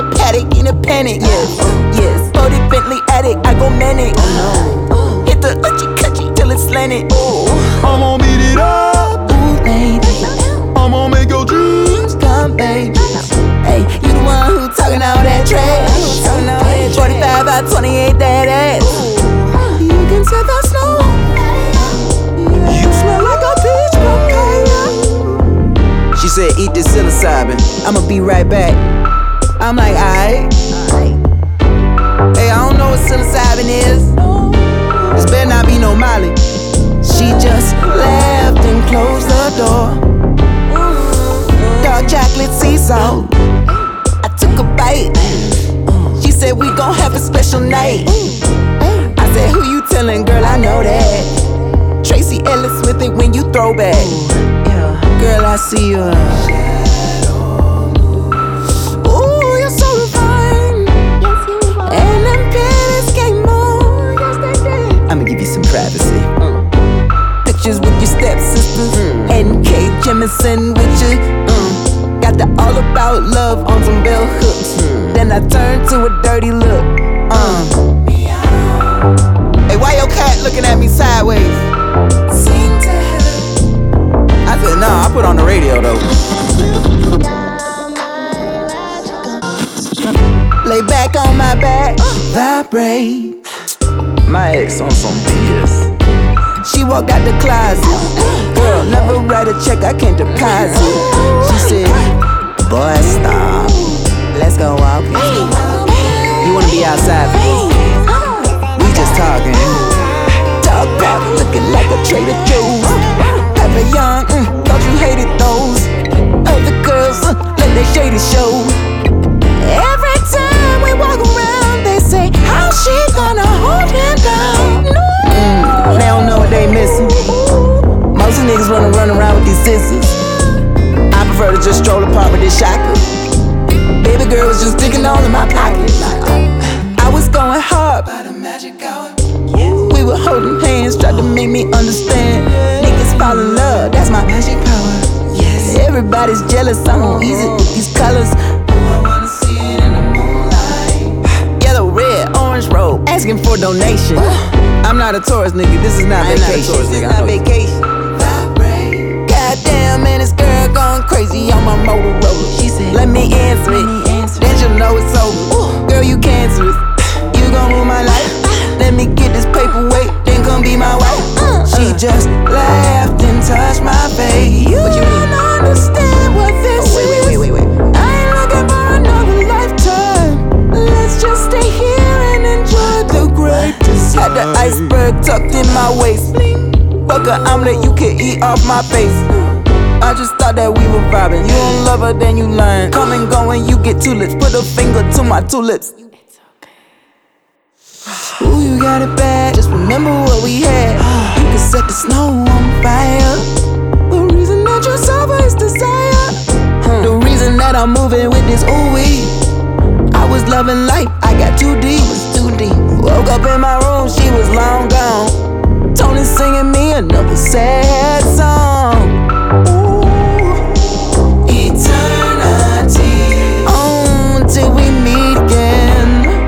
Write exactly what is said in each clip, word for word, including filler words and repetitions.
paddock in a panic, yes, yes. forty Bentley attic, I go manic. Hit the uchi cutchy till it's slanted. I'm gon' beat it up, Ooh, baby. I'm gon' make your dreams come, baby. Hey, you the one who talking all that trash. forty-five by twenty-eight, that ass. You can tell the snow. You smell like a peach papaya. She said, eat this psilocybin. I'ma be right back. I'm like, alright. Hey, I don't know what psilocybin is. This better not be no Molly. She just laughed and closed the door. Dark chocolate sea salt. I took a bite. She said we gon' have a special night. I said who you tellin', girl, I know that. Tracy Ellis with it when you throw back. Girl, I see you. Ooh, you're so refined. And them panties came on. I'ma give you some privacy. Pictures with your stepsisters. N K Jemisin with you. Got the all about love on some bell hooks. Then I turned to a dirty look. Uh. Hey, why your cat looking at me sideways? Sing to her. I said, nah, I put on the radio though. Lay back on my back, vibrate. My ex on some B S. She walked out the closet. Girl, never write a check, I can't deposit. She said, boy, stop. Let's go walking. You wanna be outside? We just talking. Talk about looking like a Trader Joe's. Pepper Young, mm, thought you hated those. Other girls, uh, let their shady show. Every time we walk around, they say, how she gonna hold him down? No. Mm, they don't know what they missing. Most niggas wanna run around with these sisters. I prefer to just stroll apart with this shotgun. Baby girl was just digging all in my pocket. I was going hard by the magic hour. We were holding hands, tried to make me understand. Niggas fall in love, that's my magic power. Yes. Everybody's jealous, I'm on easy with these colors. I wanna see it in the moonlight. Yellow, red, orange robe, asking for donation. I'm not a tourist, nigga. This is not vacation. This is not vacation. Goddamn, man, this girl going crazy on my Motorola. She said, let me answer it. Then she'll know it's over. Girl, you cancerous. You gon' rule my life. Let me get this paperweight, then come be my wife. She just laughed and touched my face. You don't understand what this is. Wait, wait, wait, wait, wait. I ain't looking for another lifetime. Let's just stay here and enjoy the great design. Had the iceberg tucked in my waist. Fuck a omelet, you can eat off my face. I just thought that we were vibing. You don't love her, then you lying. Come and go and you get two lips. Put a finger to my two lips. Ooh, you got it bad. Just remember what we had. You can set the snow on fire. The reason that you're sober is desire. The reason that I'm moving with this ooh wee. I was loving life, I got too deep. Too deep. Woke up in my room, she was long gone. Tony singing me another sad song. Ooh, eternity. On till we meet again.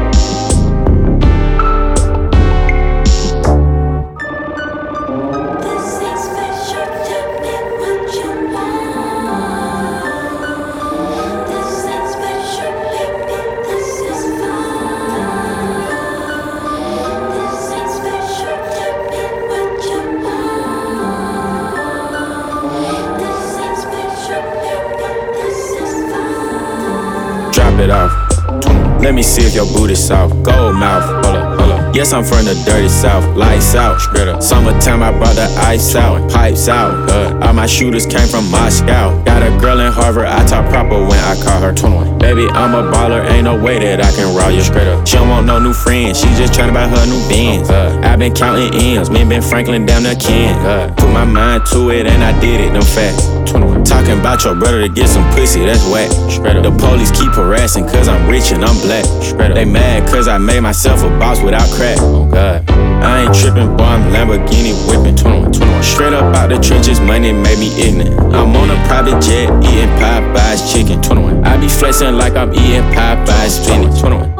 It off. Let me see if your booty's soft. Gold mouth, hold up, hold up. Yes, I'm from the dirty south. Lights out, straight up. Summertime, I brought the ice out. Pipes out, uh, all my shooters came from Moscow. Got a girl in Harvard, I talk proper when I call her twenty-one. Baby, I'm a baller, ain't no way that I can roll you straight up. She don't want no new friends, she just tryna buy her new Benz. Uh, I been counting M's, me and Ben Franklin down the can. Uh, put my mind to it and I did it, them facts. twenty-one. Talking about your brother to get some pussy, that's whack. Straight up. The police keep harassing cause I'm rich and I'm black. Straight up. They mad cause I made myself a boss without crack. Oh God. I ain't trippin', boy, I'm Lamborghini whippin'. twenty-one, twenty-one. Straight up out the trenches, money made me ignorant. I'm on a private jet, eating Popeye's chicken. twenty-one. I be flexin' like I'm eating Popeye's spinach. twenty-one.